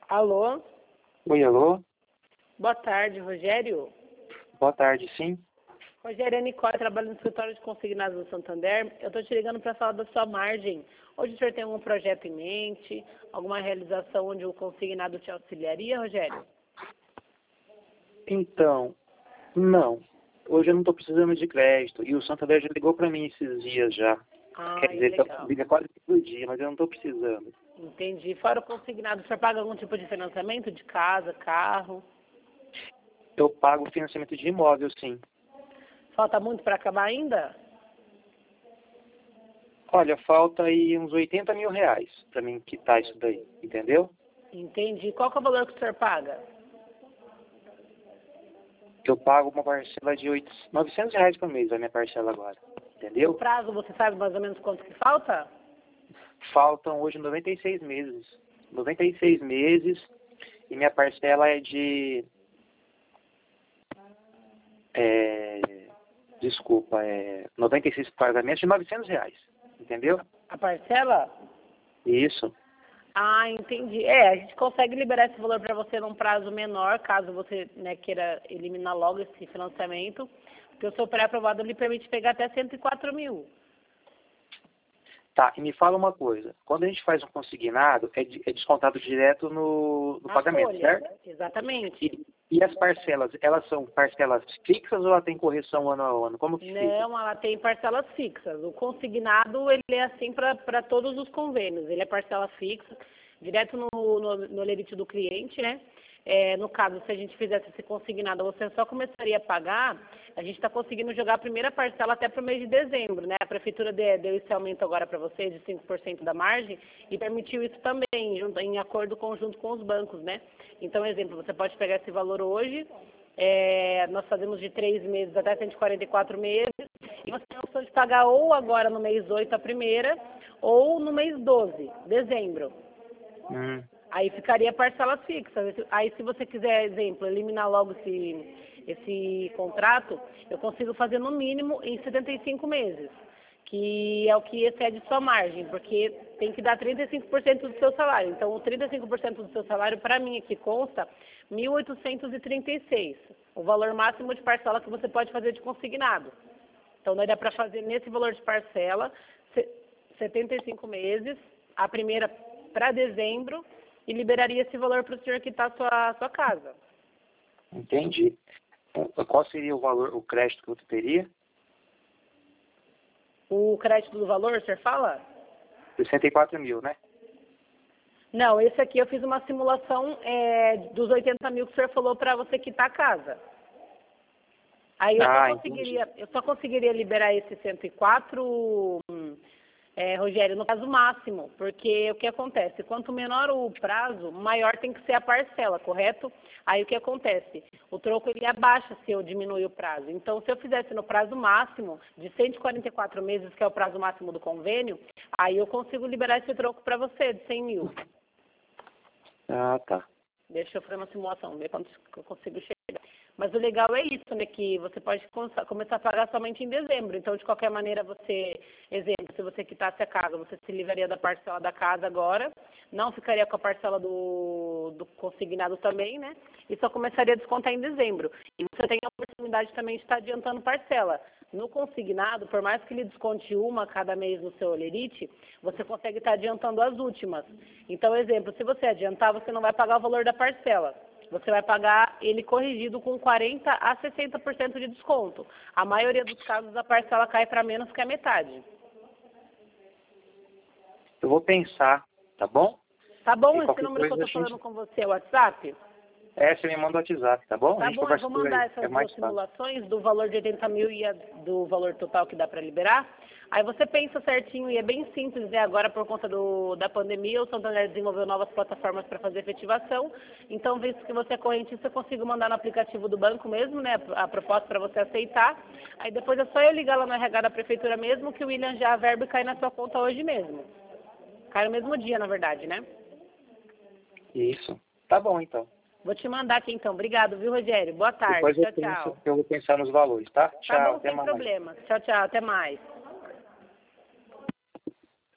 Alô? Oi, alô? Boa tarde, Rogério. Boa tarde, sim. Rogério, é Nicole, trabalho no escritório de consignados do Santander. Eu estou te ligando para falar da sua margem. Hoje o senhor tem algum projeto em mente, alguma realização onde o consignado te auxiliaria, Rogério? Então, não. Hoje eu não estou precisando de crédito. E o Santander já ligou para mim esses dias já. Quer dizer, Legal. liga quase todo dia, mas eu não estou precisando. Entendi. Fora o consignado, o senhor paga algum tipo de financiamento de casa, carro? Eu pago financiamento de imóvel, sim. Falta muito para acabar ainda? Olha, falta aí uns 80 mil reais para mim quitar isso daí, entendeu? Entendi. Qual que é o valor que o senhor paga? Eu pago uma parcela de 900 reais por mês, a minha parcela agora, O entendeu? prazo, você sabe mais ou menos quanto que falta? Faltam hoje 96 meses. 96 meses e minha parcela é de... Desculpa, 96 pagamentos de 900 reais, entendeu? A parcela? Isso. Ah, entendi. A gente consegue liberar esse valor para você num prazo menor, caso você, né, queira eliminar logo esse financiamento, porque o seu pré-aprovado lhe permite pegar até 104 mil. Tá, e me fala uma coisa. Quando a gente faz um consignado, é descontado direto no A pagamento, folha, certo? exatamente. E as parcelas, elas são parcelas fixas ou ela tem correção ano a ano? Como que fica? Não, ela tem parcelas fixas. O consignado, ele é assim para todos os convênios. Ele é parcela fixa, direto no limite do cliente, né? No caso, se a gente fizesse esse consignado, você só começaria a pagar, a gente está conseguindo jogar a primeira parcela até para o mês de dezembro, né? A prefeitura deu esse aumento agora para vocês de 5% da margem e permitiu isso também, em acordo conjunto com os bancos, né? Então, exemplo, você pode pegar esse valor hoje, nós fazemos de 3 meses até 144 meses, e você tem a opção de pagar ou agora no mês 8 a primeira, ou no mês 12, dezembro. Aí ficaria parcela fixa. Aí se você quiser, exemplo, eliminar logo esse contrato, eu consigo fazer no mínimo em 75 meses, que é o que excede sua margem, porque tem que dar 35% do seu salário. Então, o 35% do seu salário, para mim, aqui consta 1.836, o valor máximo de parcela que você pode fazer de consignado. Então, daí dá para fazer nesse valor de parcela, 75 meses, a primeira para dezembro, e liberaria esse valor para o senhor quitar a sua casa. Entendi. Qual seria o valor, o crédito que eu teria? O crédito do valor, o senhor fala? 64 mil, né? Não, esse aqui eu fiz uma simulação dos 80 mil que o senhor falou para você quitar a casa. Aí eu só conseguiria liberar esse 104, Rogério, no caso máximo, porque o que acontece? Quanto menor o prazo, maior tem que ser a parcela, correto? Aí o que acontece? O troco ele abaixa se eu diminuir o prazo. Então, se eu fizesse no prazo máximo, de 144 meses, que é o prazo máximo do convênio, aí eu consigo liberar esse troco para você, de 100 mil. Ah, tá. Deixa eu fazer uma simulação, ver quanto eu consigo chegar. Mas o legal é isso, né, que você pode começar a pagar somente em dezembro. Então, de qualquer maneira, exemplo, se você quitasse a casa, você se livraria da parcela da casa agora, não ficaria com a parcela do consignado também, né, e só começaria a descontar em dezembro. E você tem a oportunidade também de estar adiantando parcela. No consignado, por mais que ele desconte uma a cada mês no seu olerite, você consegue estar adiantando as últimas. Então, exemplo, se você adiantar, você não vai pagar o valor da parcela. Você vai pagar ele corrigido com 40% a 60% de desconto. A maioria dos casos, a parcela cai para menos que a metade. Eu vou pensar, tá bom? Tá bom? Esse número que eu estou falando com você é o WhatsApp? Você me manda o WhatsApp, tá bom? Tá bom, eu vou mandar essas duas simulações do valor de 80 mil e do valor total que dá para liberar. Aí você pensa certinho, e é bem simples, né? Agora, por conta da pandemia, o Santander desenvolveu novas plataformas para fazer efetivação. Então, visto que você é correntista, eu consigo mandar no aplicativo do banco mesmo, né? A proposta para você aceitar. Aí depois é só eu ligar lá no RH da prefeitura mesmo, que o William já verba e cai na sua conta hoje mesmo. Cai no mesmo dia, na verdade, né? Isso. Tá bom, então. Vou te mandar aqui, então. Obrigado, viu, Rogério? Boa tarde. Depois Tchau, tchau. eu vou pensar nos valores, tá? Tchau, Tá bom, até sem mais. problema. Tchau, tchau. Até mais.